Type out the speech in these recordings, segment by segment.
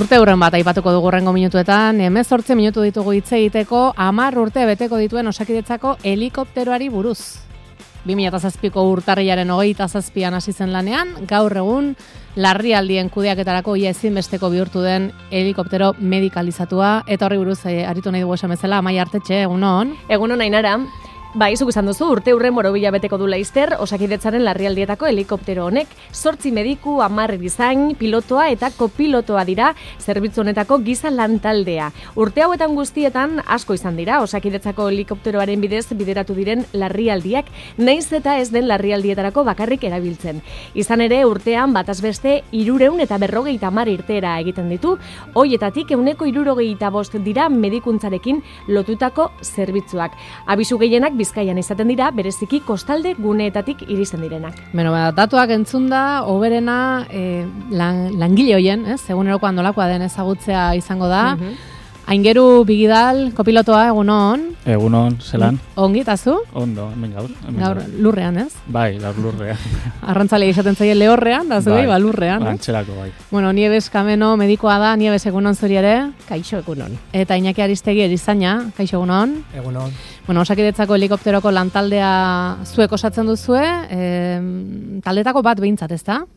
Urteurren bat aipatuko dugu rengo minutuetan, 18 minutu ditugu hitz egiteko, 10 urte beteko dituen Osakidetzako helikopteroari buruz. 2007ko urtarrilaren 27an hasi zen lanean, gaur egun larrialdien kudeaketarako ia ezinbesteko bihurtu den helikoptero medikalizatua, eta horri buruz aritu nahi dugu esan bezala, Amaia Artetxe, egunon. Egunon, Ainara. Zuk izan duzu, urteurren borobila beteko du laizter, Osakidetzaren larrialdietako helikoptero honek, 8 mediku, 10 erizain, pilotoa eta kopilotoa dira zerbitzu honetako giza lantaldea. Urte hauetan guztietan asko izan dira, Osakidetzako helikopteroaren bidez bideratu diren larrialdiak, nahiz eta ez den larrialdietarako bakarrik erabiltzen. Izan ere, urtean bataz beste 350 irteera egiten ditu, hoietatik 165 dira medikuntzarekin lotutako zerbitzuak. Abisu gehienak Bizkaian izaten dira, bereziki kostalde guneetatik iristen direnak. Beno, datuak entzunda, hoberena langile hoien, egunerokoan nolakoa den ezagutzea izango da. Aingeru Bigidal, kopilotoa, egunon. Egunon, zelan. Ongi, eta zu? Ondo, hemen gaur. Gaur lurrean, ez? Bai, gaur lurrean. Arrantzale izaten zaie lehorrean, da zuei, lurrean. Antxerako, bai. Bueno, Nieves Kameno medikoa da, Nieves egunon zuri ere. Kaixo egunon. Eta Iñaki Aristegi erizaina, kaixo egunon. Egunon. Bueno, Osakidetzako helikopteroko lantaldea zuek osatzen duzue, taldetako bat behintzat, ez da?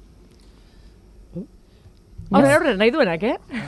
Horre, nahi duenak,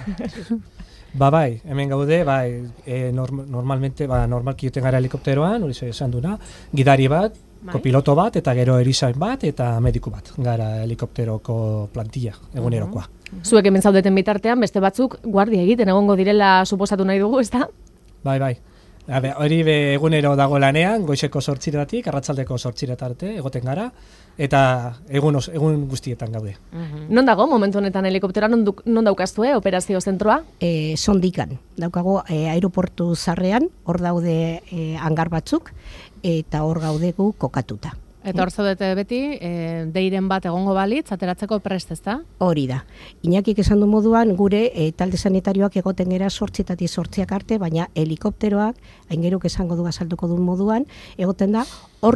Bai, hemen gaude, normalmente, normalki joten gara helikopteroan, hori esan duna, gidari bat, kopiloto bat, eta gero erizain bat, eta mediku bat, gara helikopteroko plantilla, egunerokoa. Zuek hemen zaudeten bitartean, beste batzuk guardia egiten egongo direla suposatu nahi dugu, ez da? Bai. Hori egunero dago lanean, goizeko 8 arratsaldeko 8 arte egoten gara, eta egun guztietan gaude. Non dago momentu honetan helikoptera, non daukaztu, operazio zentroa? Sondikan, daukago aeroportu zarrean, hor daude hangar batzuk, eta hor gaudegu kokatuta. Eta hor zaudete beti, deiren bat egongo balitz, ateratzeko prest, ez da? Hori da. Iñakik esan du moduan, gure talde sanitarioak egoten gera 8 arte, baina helikopteroak, aingeruk esango du azalduko duen moduan, egoten da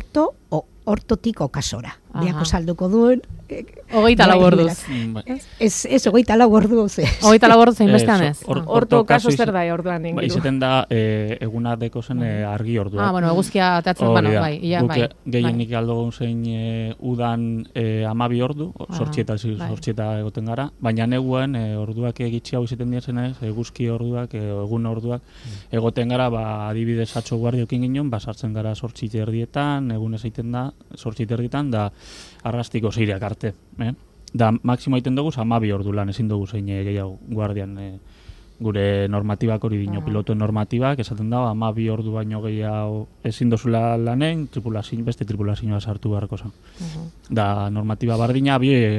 ortotik okasora. Biako salduko duen... 24 orduz. Ez 24 orduz. 24 orduz inbestean ez. Orto kaso zer da orduan ingiru. Izaten da eguna deko zen argi ordua. Bueno, eguzkia atatzen, bai. Guk gehienik aldogun zein udan 12 ordu, 8 egoten gara, baina neguen orduak egitzi hau izaten diazen ez, eguzki orduak, egun orduak, egoten gara, adibidez atxo guardiokin ginen, sartzen gara 8 erdietan, egun ez egiten da, 8 erdietan, da arrastiko 6 arte. Da, maksimo egiten dugu, 12 ordu lan, ezin dugu zein gehiago guardian gure normatibak hori dino, pilotoen normatibak, esaten da, 12 ordu baino gehiago ezin dozula lanen, beste tripulazioa sartu beharko zen. Da, normativa bardina,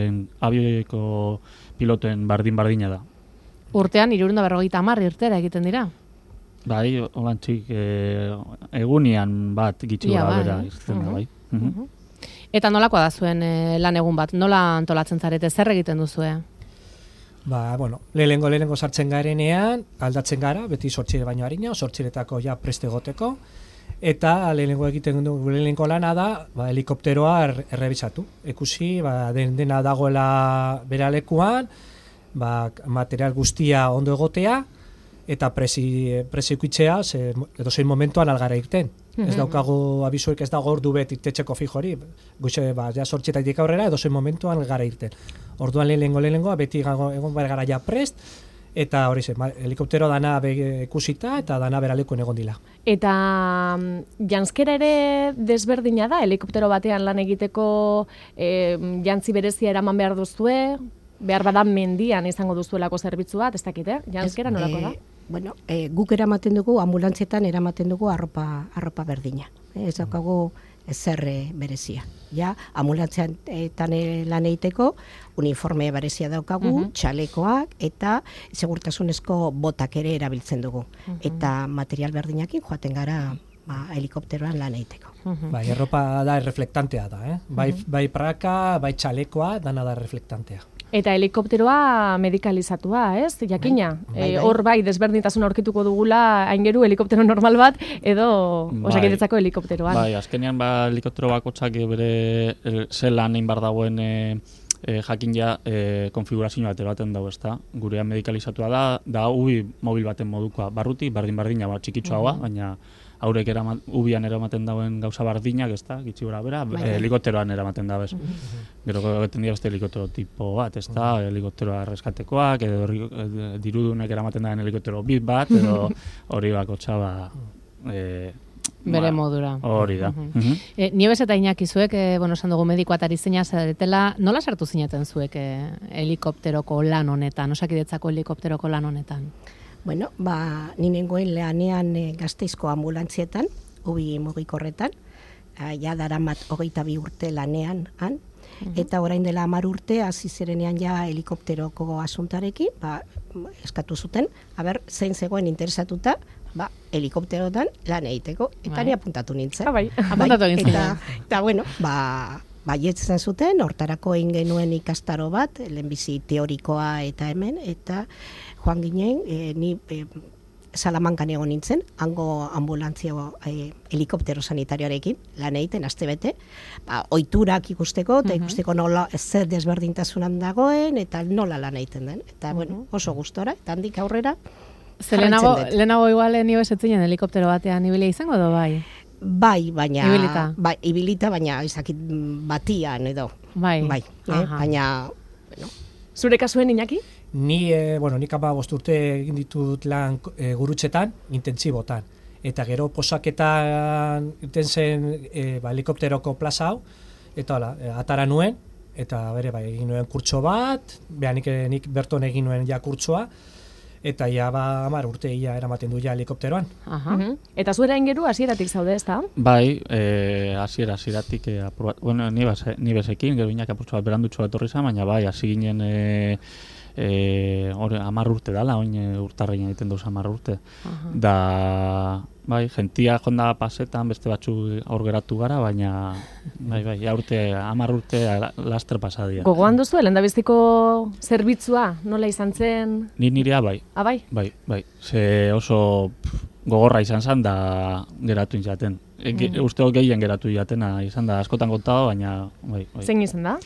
abioko pilotoen bardina da. Urtean, 350 irtera egiten dira? Bai, olantzik, egunian bat gitxi gara bera izten da, bai. Eta nolakoa da zuen lan egun bat? Nola antolatzen zarete? Zer egiten duzue? Lehenengo sartzen garenean, aldatzen gara, beti 8 baino harina, 8etako ja preste egoteko, eta lehenengo egiten dugu, lehenengo lana da, helikopteroa errebisatu. Ikusi, dena dagoela beralekuan, material guztia ondo egotea, eta presikuitzea, edo zein momentuan algara irten. Ez daukago abisuek, ez dago ordu bet irtetxeko fijori, guxe, ja 8 aurrera, edo zein momentuan algara irten. Orduan lehenengo, beti egon gara ja prest, eta hori zen, helikoptero dana ikusita eta dana beralekuen egon dila. Eta janzkera ere desberdina da, helikoptero batean lan egiteko jantzi berezia eraman behar duzue, behar badan mendian izango duzuelako zerbitzu bat, ez dakit, janzkera nolako da? Bueno, guk eramaten dugu, ambulantzietan eramaten dugu arropa berdina. Ez daukagu zer berezia. Ja, ambulantzetan lan egiteko, uniforme berezia daukagu, txalekoak eta segurtasunezko botak ere erabiltzen dugu. Eta material berdinakin joaten gara helikopteroan lan egiteko. Bai, erropa da reflektantea da, bai praka, bai txalekoa, dana da reflektantea. Eta helikopteroa medikalizatua, ez? Jakina. Hor bai, desberdintasun aurkituko dugula, aingeru helikoptero normal bat, edo Osakidetzako helikopteroan. Bai, azkenean helikoptero bakotxak bere zelan egin bar dagoen jakin ja konfigurazio bat baten dago, ezta? Gurea medikalizatua da ubi mobil baten modukoa. Barruti, bardina, txikitsuagoa, baina haurek ubian eramaten dauen gauza bardinak, ezta? Gitxi gora bera, helikopteroan eramaten dago, ez. Gero egiten dira beste helikoptero tipo bat, ezta? Helikopteroa reskatekoak, edo dirudunek eramaten dauen helikoptero bit bat, edo hori bakotxa bere modura. Hori da. Nieves eta Iñaki zuek, esan dugu medikoa eta erizaina zaretela, nola sartu zineten zuek helikopteroko lan honetan, Osakidetzako helikopteroko lan honetan? Bueno, ni nengoen lanean Gasteizko ambulantzietan, ubi mugikorretan, ja daramat 22 urte lanean han, eta orain dela 10 urte hasi zirenean ja helikopteroko asuntarekin, eskatu zuten, zein zegoen interesatuta, helikopterotan lan egiteko, eta ni apuntatu nintzen. Apuntatu nintzen. Eta bueno, baietzen zuten, hortarako egin genuen ikastaro bat, lehenbizi teorikoa eta hemen, eta joan ginen, ni Salamankan egon nintzen, hango ambulantzia helikoptero sanitarioarekin, lan egiten, astebete, ohiturak ikusteko, eta ikusteko nola zer desberdintasunan dagoen, eta nola lan egiten den. Eta bueno, oso gustora, eta handik aurrera, lehenago igual Nieves etzinen helikoptero batean ibilia izango edo bai? Bai, baina... Ibilita, baina izakit batian edo. Bai. Baina... Zure kasuen, Iñaki? Ni 15 urte egin ditut lan gurutxetan, intentsibotan. Eta gero posaketan iten zen helikopteroko plaza hau, eta atara nuen, eta bere egin nuen kurtso bat, nik berton egin nuen ja kurtsoa, eta ja 10 urte eramaten du ja helikopteroan. Eta zuera ingeru hasieratik zaude, ezta? Bai, hasieratik ni bezekin, gero Iñaki apurtxo bat berandutxo bat horri zan, baina bai, hasi ginen 10 urte dala, oin urtarrein egiten duz 10 urte. Da, bai, jentia jonda pasetan, beste batzu aur geratu gara, baina, bai, 10 urte laster pasadia. Gogoan duzu, lehendabiziko zerbitzua, nola izan zen? Nirea, bai. Bai? Bai. Ze oso gogorra izan zen, da geratu inzaten. Usteo gehien geratu jatena izan da, askotan kontado, baina, bai. Zein izan da?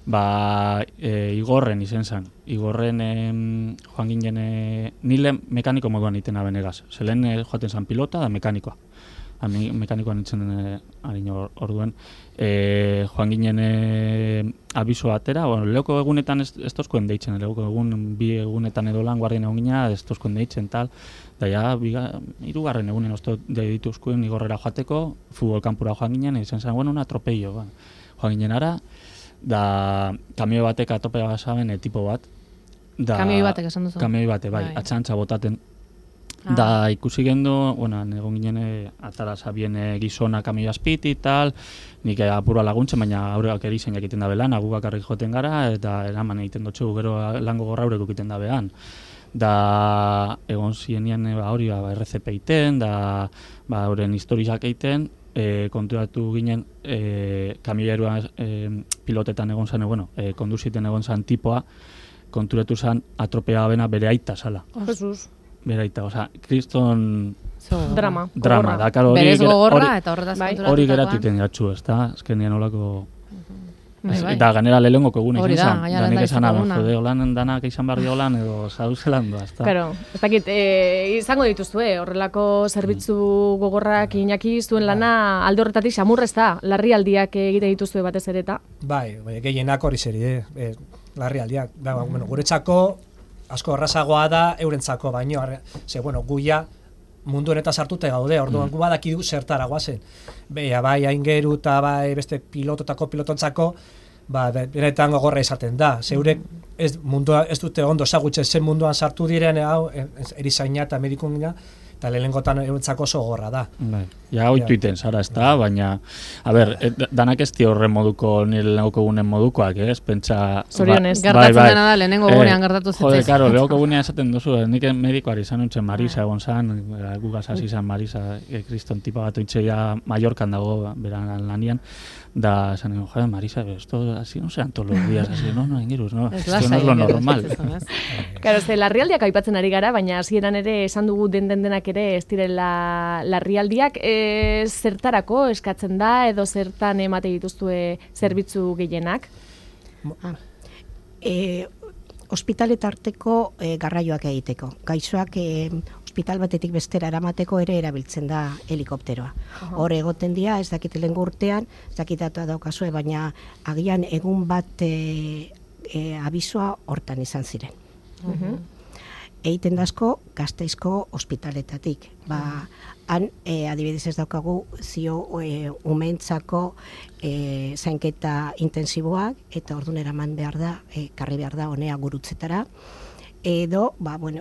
Igorren izen zen. Igorren joan ginen, nile mekaniko moduan itena benegaz. Zelen joaten zen pilota da mekanikoa. Mekanikoan itzen harino orduen. Joan ginen abiso atera, lehoko egunetan ez tozkoen deitzen, lehoko bi egunetan edo lan guardien egon gina, ez tozkoen deitzen tal. Da ja, 3. egunen ozto dituzkoen Igorrera joateko, futbolkampura joan ginen, izen zen, un atropello. Joan ginen ara, da kamioi batek atopea basaben tipo bat. Kamioi batek esan duzu? Kamioi bate, bai, atxantza botaten. Da ikusi gendu, egon ginen atara zabien gizona kamioi azpiti tal, nik apura laguntzen, baina aurreak erizen jakiten da belan, agugak arrik joten gara, eta eraman egiten dutxegu gero lango gorra aurreko egiten da behan. Da egon zienien hori RCP iten, da horren historiak egiten, konturatu ginen kamioiarua pilotetan egon zen, konduziten egon zen tipoa, konturatu zen atropea bena bere aita zala. Jesus. Bere aita, kriston... Drama. Berez gogorra eta horretaz konturatu. Hori geratu iten jatxu, ez da? Azkenien olako... Eta ganera lehenengoko egune izan zen. Da nik esan abon, jode, holan danak izan barri holan edo zauzelan doa, ez da? Claro, ez dakit, izango dituzue, horrelako zerbitzu gogorrak Iñaki zuen lana alde horretatik xamurrez da, larrialdiak egite dituzue batez ere eta? Bai, gehienak hori zeri, larrialdiak. Guretzako asko errazagoa da eurentzako baino, guia mundu honetaz sartuta gaude, orduan gu badakidu zertara guazen. Bai, aingeru eta bai beste pilototako pilotontzako, benetan gogorra izaten da. Zeurek ez dute ondo ezagutzen zen munduan sartu diren, erizaina eta medikungina, eta lehenengotan eurentzako oso gogorra da. Ja, oitu iten zara, ez da, baina, danak ez di horren moduko, nire lehenoko gunen modukoak, ez? Pentsa... Zorionez. Gertatzen dena da, lehenengo gunean gertatu zitzaiz. Jode, karo, lehenoko gunean esaten duzu, nik medikoari izan nuntzen Marisa egon zan, gugaz hasi zan Marisa, kriston tipa bat oitxeia Mallorcan dago, beran lanian, da, esan nion, joder, Marisa, esto así no sean todos los días, así, no, ingiruz, no, esto no es lo normal. Claro, larrialdiak aipatzen ari gara, baina hasieran ere esan dugu denak ere ez direla larrialdiak, zertarako eskatzen da edo zertan emate dituzue zerbitzu gehienak? ospitaletarteko garraioak egiteko. Gaixoak ospital batetik bestera eramateko ere erabiltzen da helikopteroa. Hor egoten dira, ez dakit lehengo urtean, ez dakit datua daukazue, baina agian egun bat abisua hortan izan ziren. Egiten dazko Gasteizko ospitaletatik. Han, adibidez ez daukagu, zio umeentzako zainketa intensiboak, eta orduan eraman behar da, karri behar da honea gurutzetara, edo,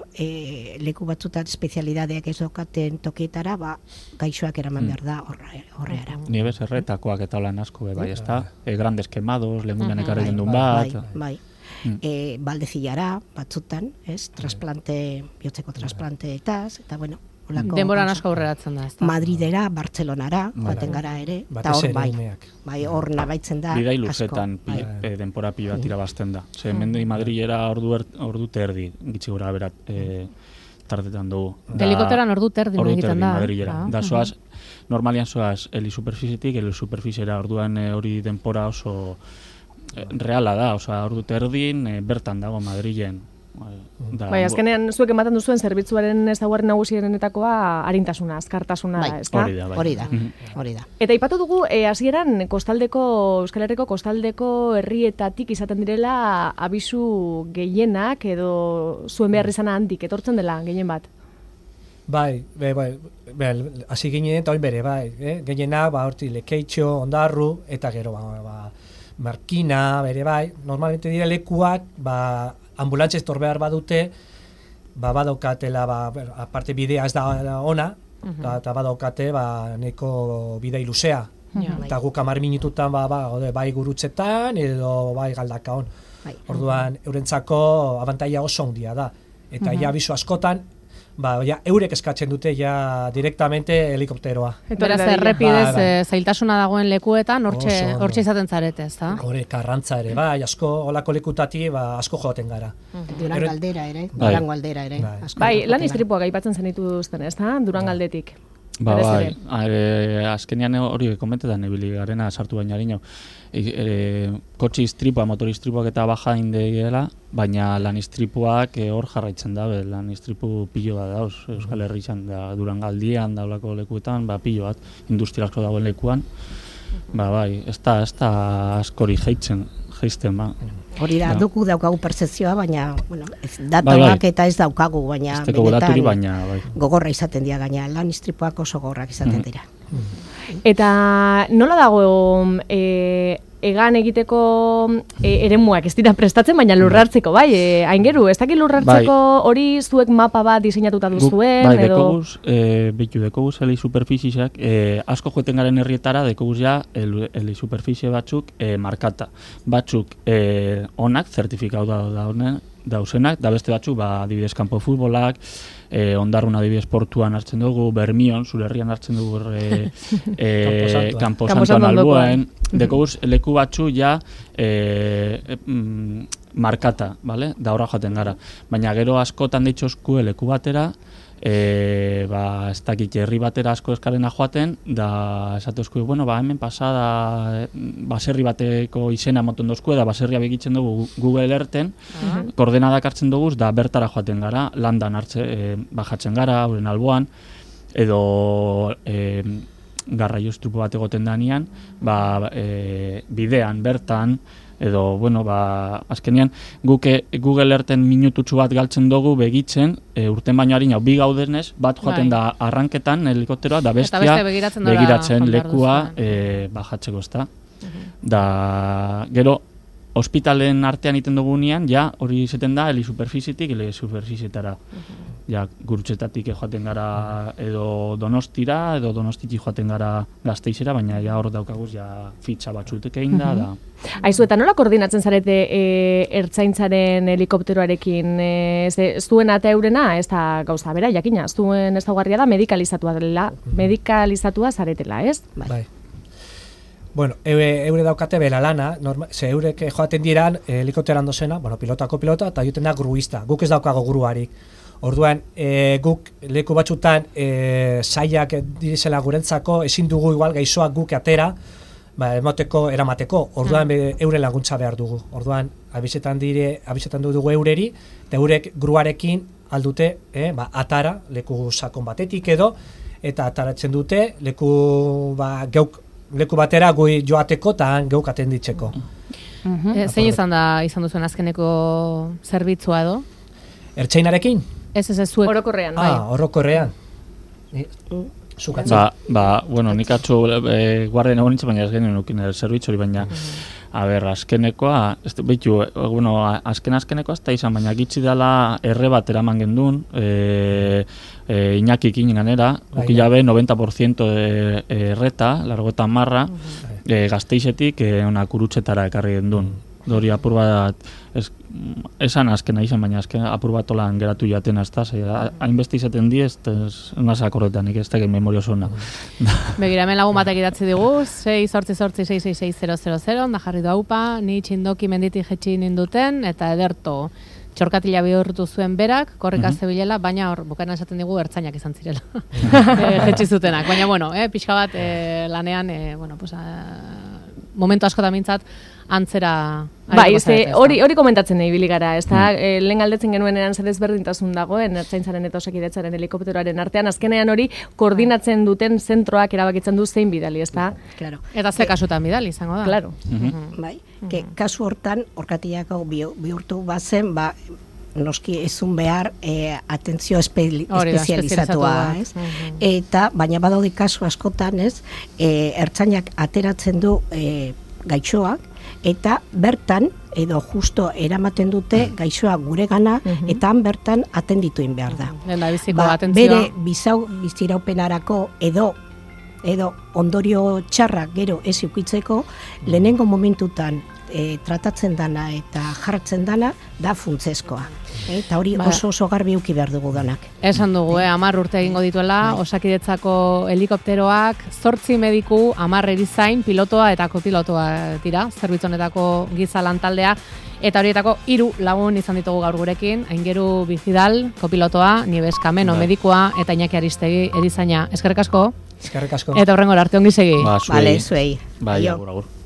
leku batzutan espezialidadeak ez daukaten tokietara, gaixoak eraman behar da horreara. Nieves erretakoak eta lan asko, bai, ez da? Grandes quemados, lehengunean ekarri gendun bat. Bai. Baldezillara batzutan, trasplante, bihotzeko trasplanteetaz, eta denboran asko aurreratzen da, ezta? Madridera, Bartzelonara, joaten gara ere, eta hor hor nabaitzen da bidai luzetan denbora pilo bat irabazten da. Mendei Madrilera ordu terdi, gitzi gora berat, tartetan dugu. Helikopteran ordu terdi egiten da. Madrilera. Da soaz, normalian soaz, heli-superfizitik, heli-superfiziera orduan hori denbora oso reala da, ordu terdin, bertan dago Madrilen. Azkenean zuek ematen duzuen zerbitzuaren ezaugarri nagusienetakoa arintasuna, azkartasuna, ezta? Hori da. Eta aipatu dugu hasieran Euskal Herriko kostaldeko herrietatik izaten direla abisu gehienak edo zuen behar izana handik etortzen dela gehien bat. Bai, hasi ginen eta oin bere, gehienak, horti Lekeitxo, Ondarru, eta gero, Markina, bere bai, normalmente dira lekuak, ambulantza estor behar badute, badaukatela, aparte bidea ez da ona, eta badaukate, neko bidei luzea. Eta guk 10 minututan, bai gurutzetan, edo bai galdakaon. Orduan, eurentzako abantaila oso handia da. Eta ja abisu askotan, eurek eskatzen dute ja direktamente helikopteroa. Beraz, errepidez zailtasuna dagoen lekuetan, hortxe izaten zarete, ez da? Hore, Karrantza ere, asko, olako lekutati, asko joaten gara. Durango aldera ere. Lan istripuak aipatzen zenituzten, ez da? Durangaldetik. Azkenean hori komentetan ebili garena sartu baina harino. Kotxe istripua, motor istripuak eta baja indegela, baina lan istripuak hor jarraitzen da, lan istripu pilo bat dauz, Euskal Herrian da Durangaldian daulako lekuetan, pilo bat, industria asko dagoen lekuan, ez da askori jaisten, Hori da, dugu daukagu percepzioa, baina, datuak eta ez daukagu, baina benetan gogorra izaten dira gaina, lan istripuak oso gogorrak izaten dira. Eta nola dago egan egiteko eremuak ez dira prestatzen, baina lurrartzeko, aingeru, ez dakit lurrartzeko hori zuek mapa bat diseinatuta duzuen, edo? Dekoguz heli superfiziak, asko joeten garen herrietara, dekoguz ja heli superfizie batzuk markata. Batzuk onak, zertifikau dauzenak, da beste batzuk, adibidez kanpo futbolak, Ondarrun adibidez portuan hartzen dugu, Bermion, zure herrian hartzen dugu Campo Santoan albuen, dekoguz leku batzu ja markata, da horra joaten gara. Baina gero askotan dituzku leku batera, ez dakit herri batera asko eskarena joaten, da esatuzku, hemen pasada baserri bateko izena moten dozku, da baserria begitzen dugu Google Earthen, koordenadak hartzen dugu, da bertara joaten gara, landan bajatzen gara, horren alboan, edo garraio istripu bat egoten danean, bidean, bertan, edo, azkenean, guk Google Earthen minututsu bat galtzen dugu begitzen, urten baino harina, bi gaudenez, bat joaten da arranketan helikopteroa, da bestia begiratzen lekua bajatzeko, ezta. Da, gero, ospitalen artean iten dugunean, hori izaten da, heli-superfizitik, heli-superfizietara. Gurutzetatik joaten gara edo Donostira, edo Donostitik joaten gara Gasteizera, baina hor daukaguz fitxa batzutek egin da. Aizu, eta nola koordinatzen zarete ertzaintzaren helikopteroarekin? Zuen eta eurena, ez da gauza bera, jakina, zuen ezaugarria da medikalizatua zaretela, ez? Bai. Bueno, eure daukate bela lana, eurek joaten diran helikopteran dozena, pilotako pilota, eta juten da gruista, guk ez daukago gruarik. Orduan, guk leku batzutan saiak direzela gurentzako, ezin dugu igual gaixoak guk atera, eramateko, orduan euren laguntza behar dugu. Orduan, abizetan dugu eureri, eta eurek gruarekin aldute atara, leku sakon batetik edo, eta ataratzen dute leku batera gui joateko eta geuk atenditzeko. Zein izan duzuen azkeneko zerbitzua edo? Ertzainarekin? Ez zuek. Orokorrean, bai. Orokorrean. Bueno, nik atzo guardian egon nintzen, baina ez genuen nukin zerbitzori, baina azkenekoa, azkenekoa ez da izan, baina gitzi dela erre bat eraman gendun, Iñakik ganera, ukilabe 90% erreta, largoetan marra, Gasteizetik ona kurutzetara ekarri gendun. Dori apur bat, esan azkena izan, baina azken apur bat olan geratu jaten azta, hainbeste izaten di, ez nazak horretan, ez da gen memoria zona. Begira, hemen lagun batek idatzi digu, 6-8-6-6-6-0-0-0, da jarri du haupa, ni txindoki menditik jetxi ninduten, eta ederto, txorkatila bihurtu zuen berak, korrika zebilela, baina hor, bukaeran esaten digu, ertzainak izan zirela. Jetxi zutenak, baina, pixka bat lanean, momentu askotan mintzat, antzera... Bai, hori komentatzen nahi bili gara, ez da, lehen galdetzen genuen eran zer ezberdintasun dagoen, ertzaintzaren eta osakidetzaren helikopteroaren artean, azkenean hori koordinatzen duten zentroak erabakitzen du zein bidali, ez da? Claro. Eta ze kasutan bidali, izango da? Claro. Bai, kasu hortan, orkatiako bihurtu bazen, noski ezun behar atentzio espezializatua, ez? Eta, baina badaude kasu askotan, ez, ertzainak ateratzen du gaixoak, eta bertan, edo justo eramaten dute gaixoa guregana, eta bertan atendituin behar da. Bere biziraupenarako edo ondorio txarrak gero ez ukitzeko, lehenengo momentutan tratatzen dana eta jartzen dana da funtsezkoa. Eta hori oso garbi uki behar dugu danak. Esan dugu, 10 urte egingo dituela, Osakidetzako helikopteroak, 8 mediku, 10 erizain, pilotoa eta kopilotoa dira, zerbitzu honetako giza lantaldea, eta horietako 3 lagun izan ditugu gaur gurekin, Aingeru Bizidal, kopilotoa, Nieves Kameno medikua, eta Iñaki Aristegi erizaina. Eskerrik asko. Eskerrik asko. Eta horrengora arte ongi segi. Vale, zuei. Bai, agur.